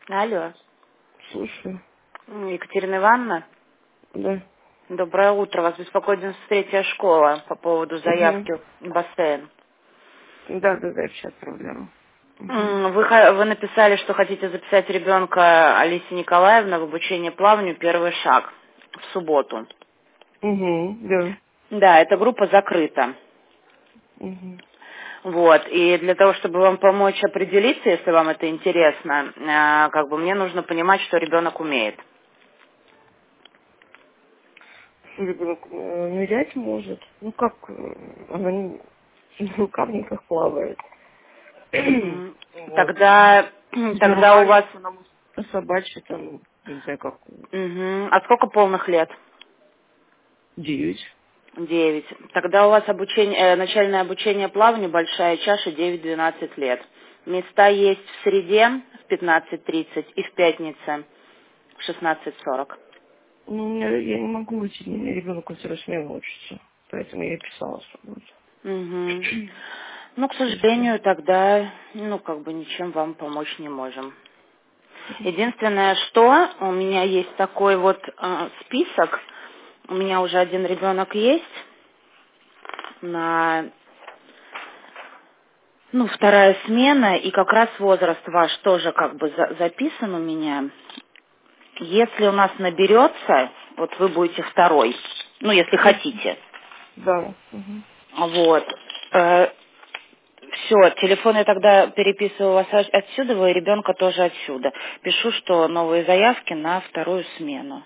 Алло. Слушаю. Екатерина Ивановна, Да. доброе утро. Вас беспокоит 93-я школа по поводу Угу. заявки в бассейн. Да, сейчас отправляла. Угу. Вы написали, что хотите записать ребенка Алисе Николаевны в обучение плаванию «Первый шаг» в субботу. Угу. Да. Да, эта группа закрыта. Угу. Вот, и для того, чтобы вам помочь определиться, если вам это интересно, мне нужно понимать, что ребенок умеет. Ребенок нырять может. Ну как, она на рукавниках плавает. Вот. Тогда у вас... Нормально, она может по собачьи там, не знаю как, Мгм. А сколько полных лет? 9. 9. Тогда у вас начальное обучение плаванию, большая чаша, 9-12 лет. Места есть в среде в 15:30 и в пятнице в 16:40. Ну, я не могу уйти, у меня ребенок второй смены учится. Поэтому я и писала, что будет. Мгм. Ну, к Слушай. сожалению, тогда, ничем вам помочь не можем. Единственное, что у меня есть такой вот список, у меня уже один ребенок есть на, вторая смена, и как раз возраст ваш тоже записан у меня. Если у нас наберется, вот вы будете второй, если хотите. Да. Угу. Вот. Все, телефон я тогда переписываю вас отсюда, вы ребенка тоже отсюда. Пишу, что новые заявки на вторую смену.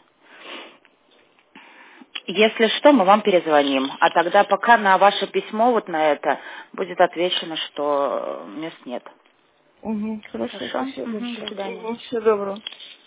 Если что, мы вам перезвоним. А тогда пока на ваше письмо вот на это будет отвечено, что мест нет. Угу. Хорошо, Хорошо? спасибо Мгм, до большое. свидания. Угу. Всего доброго.